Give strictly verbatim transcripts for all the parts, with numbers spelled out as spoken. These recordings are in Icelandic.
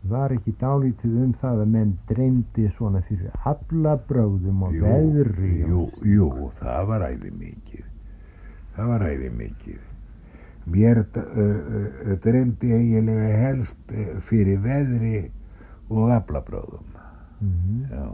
Var ekki dálítið um það að menn dreymdi svona fyrir aflabrögðum og jú, veðri? Jú, jú, það var æði mikið. Það var æði mikið. Mér uh, uh, dreymdi eiginlega helst uh, fyrir veðri og aflabrögðum. Mm-hmm. Já.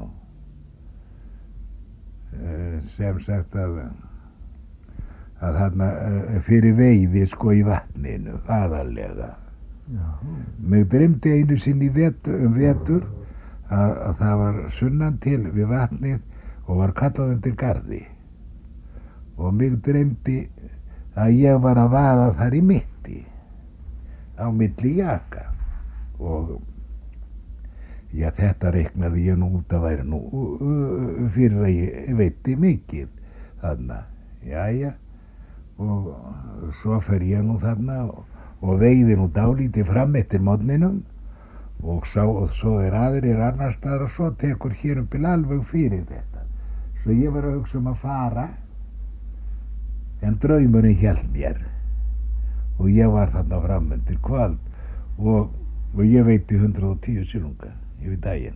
Uh, sem sagt að að þarna uh, fyrir veiði sko í vatninu, aðallega. Já. Mig dreymdi einu sinni í vetur, um vetur að, að það var sunnan til við vatnið og var kallað undir garði og mig dreymdi að ég var að vaða þar í mitti á milli jaka og já, þetta reiknaði ég nú út að væri nú uh, fyrir að ég veitti mikið þarna, jæja og svo fer ég nú þarna og og veiði nú dálítið fram eftir morgninum og, sá, og svo er aðrir annar staðar og svo tekur hér um bil alveg fyrir þetta. Svo ég var að hugsa um að fara en draumurinn hélt mér og ég var þarna fram undir kvöld og, og ég veitti hundrað og tíu silunga yfir daginn.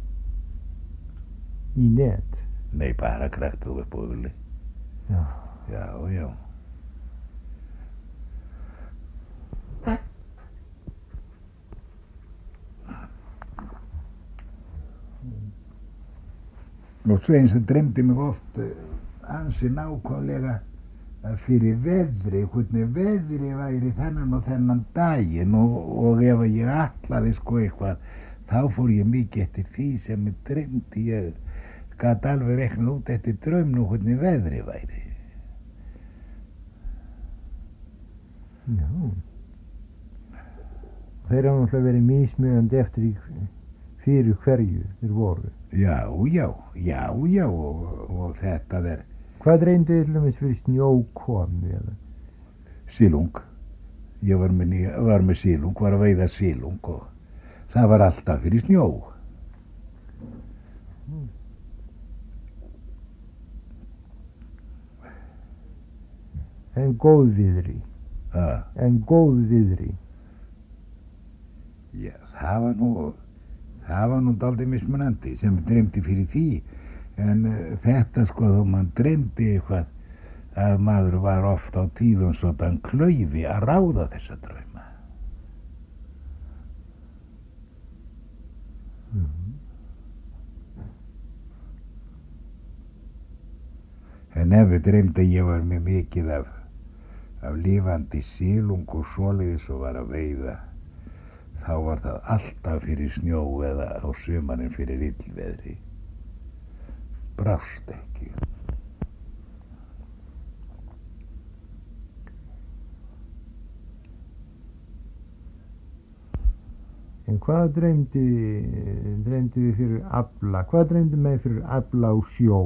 Í net? Nei, bara kræktið upp á öfli. Já. Já, já. Og svo eins og dreymdi mig oft ansi nákvæmlega að fyrir veðri, hvernig veðri væri þennan og þennan daginn og, og ef ég ætlaði sko eitthvað, þá fór ég mikið eftir því sem ég dreymdi. Ég gat alveg reiknað út eftir draumnum hvernig veðri væri. Já. Þeir hafa náttúrulega verið mismunandi eftir í fyrir hverju þeir voru. Já, já, já, já og, og þetta er... Hvað dreymdi þið til dæmis fyrir snjókomu eða? Silung. Ég var með, var með silung, var að veiða silung og það var alltaf fyrir snjó. Mm. En góðviðri. Ah. En góðviðri. Já, það var nú... Það var nú dálítið mismunandi sem dreymdi fyrir því en uh, þetta sko þó mann dreymdi eitthvað að maður var oft á tíðum svona klaufi að ráða þessa drauma. Mm-hmm. En ef við dreymdi ég var með mikið af, af lifandi silung og svoleiðis og var að veiða þá var það alltaf fyrir snjó eða á sumarinn fyrir illveðri. Brást ekki. En hvað dreymdi, dreymdi þið fyrir afla? Hvað dreymdi með fyrir afla á sjó?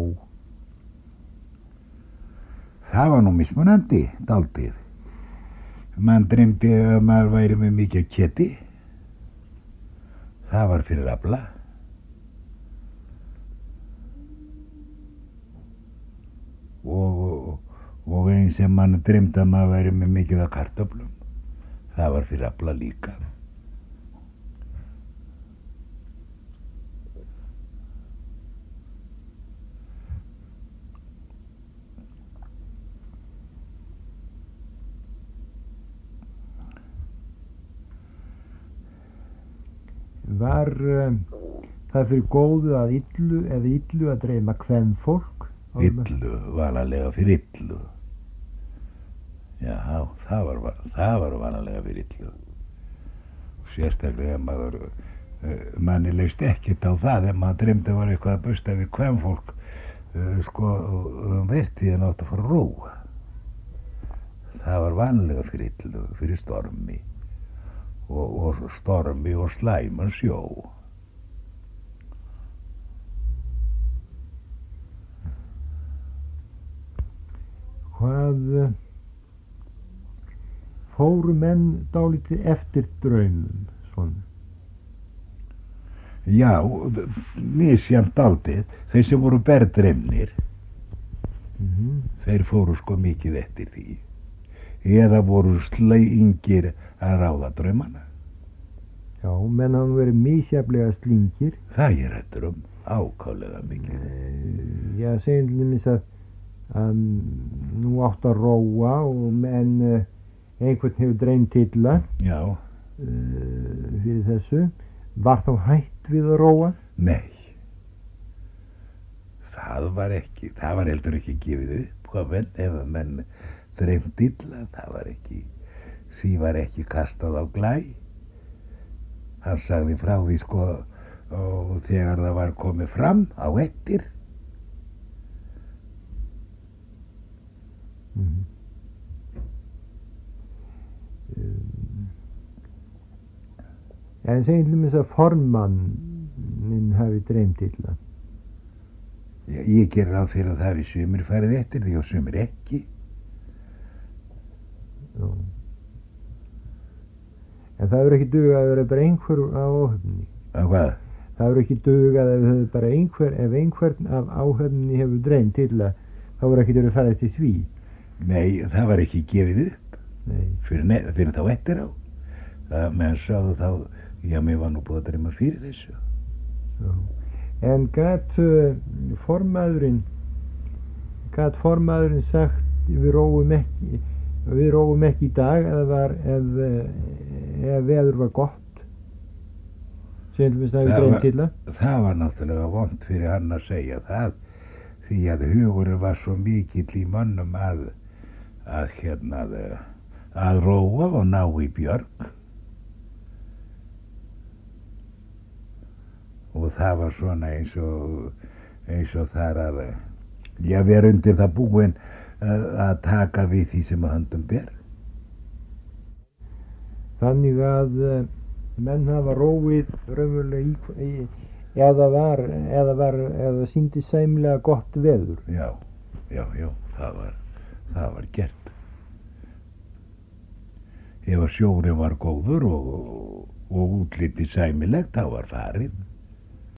Það var nú mismunandi, dálítið. Man dreymdi að maður væri með mikið keti. Það var fyrir afla. Og, og, og eins sem mann dreymdi að maður væri með mikið af kartöflum. Það var fyrir afla líka. Var um, það fyrir góðu að illu eða illu að dreyma kvenfólk? Illu, vanalega fyrir illu. Já, það var, það var vanalega fyrir illu. Sérstaklega maður, uh, manni leist ekkert á það ef maður dreymdi að var eitthvað að busta við kvenfólk, uh, sko, um vertíðin átt að fara að róa. Það var vanalega fyrir illu, fyrir stormi. Og, og stormi og slæman sjó. Hvað fóru menn dálítið eftir draumum svona? Já, misjafnt dálítið, þeir sem voru berðdreymnir, Mm-hmm. þeir fóru sko mikið eftir því. Eða voru sleingir að ráða draumana. Já, menn hafa nú verið misjaflega slingir. Það ég rættur um ákaflega mikið. Eh, Já, segjum til dæmis að, að nú átt að róa og menn uh, einhvern hefur dreymt illa Já, uh, fyrir þessu. Var þá hætt við að róa? nei. Það var ekki, það var heldur ekki gefið upp hvað menn, ef að menn dreymt illa, það var ekki, því var ekki kastað á glæ. Hann sagði frá því sko og þegar það var komið fram á ettir. Mm. Um, en segjum til dæmis að formannin hafi dreymt illa. Ég, ég ger ráð fyrir að það við sumir farið eftir því og sumir ekki. Já. En það hefur ekki dugað að vera bara einhver á áhöfninni. Að hvað? Það hefur ekki dugað að það bara einhver, ef einhvern af áhöfninni hefur dreymt illa, þá hefur ekki verið farið til því. Nei, það var ekki gefið upp Nei. fyrir, ne- fyrir þá eftir á. Það meðan sáðu þá, já, mér var nú búið að dreyma fyrir þessu. Já. En gat uh, formaðurinn, gat formaðurinn sagt við róum ekki, við róum ekki í dag eða var, ef, ef veður var gott, sem til dæmis það hefur dreymt illa? Það var náttúrulega vont fyrir hann að segja það, því að hugurinn var svo mikill í mönnum að, að hérna, að, að róa og ná í björg. Og það var svona eins og, eins og þar að, já, vera undir það búin að, að taka við því sem að höndum ber. Þannig að uh, menn hafa róið raunverulega í, í eða var, eða var, eða sýndi sæmilega gott veður. Já, já, já, það var, það var gert. Ef að sjórinn var góður og, og útlitið sæmilegt, þá var farið.